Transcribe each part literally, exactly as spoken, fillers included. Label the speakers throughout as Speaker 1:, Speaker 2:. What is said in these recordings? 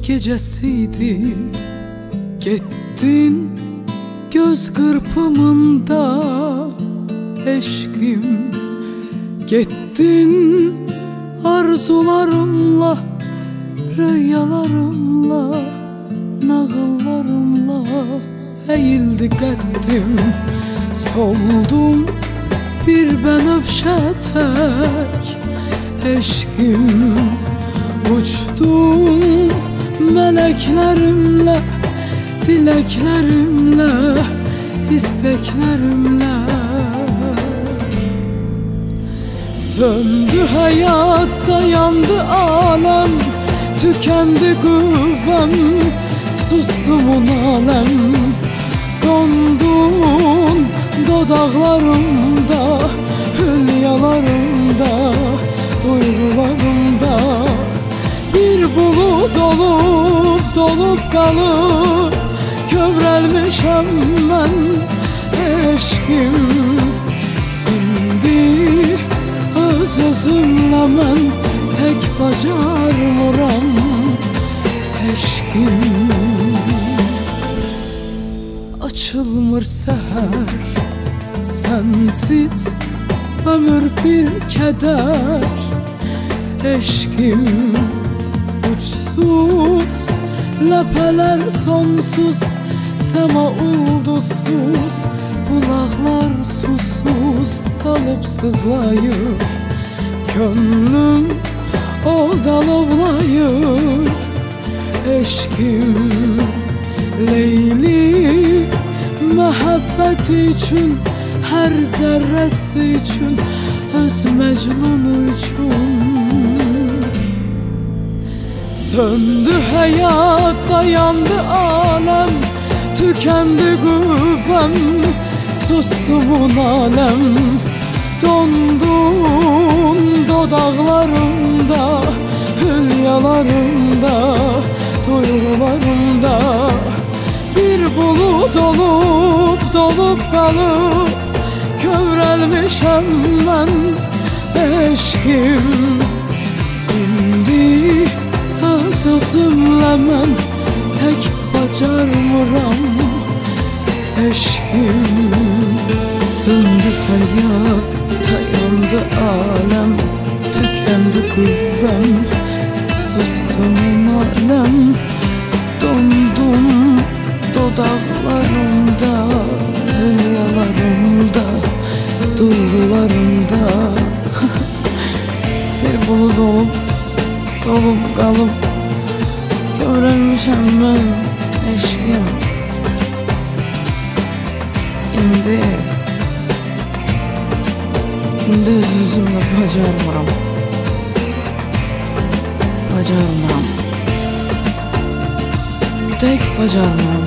Speaker 1: gecesiydi. Gittin göz kırpımında eşkim, gittin arzularımla, rüyalarımla, nağıllarımla. Eğildi qəddim, soldum bir bənövşə tək. Eşkim, uçdum mələklərimlə, diləklərimlə, isteklerimle. Söndü hayatta, yandı alem, tükendi kuvvem, sustum alem. Dondun dodaklarımda, hülyalarımda, duygularımda. Bir bulut olup dolup kalıp kövrəlmişəm mən eşkim. İndi öz özümlə mən tək bacarmıram eşkim. Açılmır səhər, sənsiz ömür bir kədər eşkim. Uçsuz ləpələr sonsuz, sema ulduzsuz, bulaqlar susuz qalıb sızlayır. Könlüm od alovlayır eşkim. Leyli məhəbbət üçün, hər zərrəsi üçün, öz Məcnun üçün. Söndü hayatta, yandı alem, tükendi kuvvem, sustum alem. Dondun dodaklarımda, hülyalarımda, duygularımda. Bir bulut olup dolup kalıp kövrəlmişəm mən eşkim. İndi sözümlə mən tək bacarmıram eşkim. Söndü həyat, yandı aləm, tükendi qüvvəm, sustum aləm. Dondum dodaqlarımda, hülyalarımda, duygularımda. Bir bulut olup dolup kalıp kövrəlmişəm mən eşkim. İndi İndi öz özümlə bacarmıram, bacarmıram, tək bacarmıram.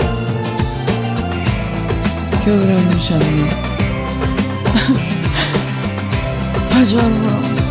Speaker 1: Kövrəlmişəm mən bacarmıram.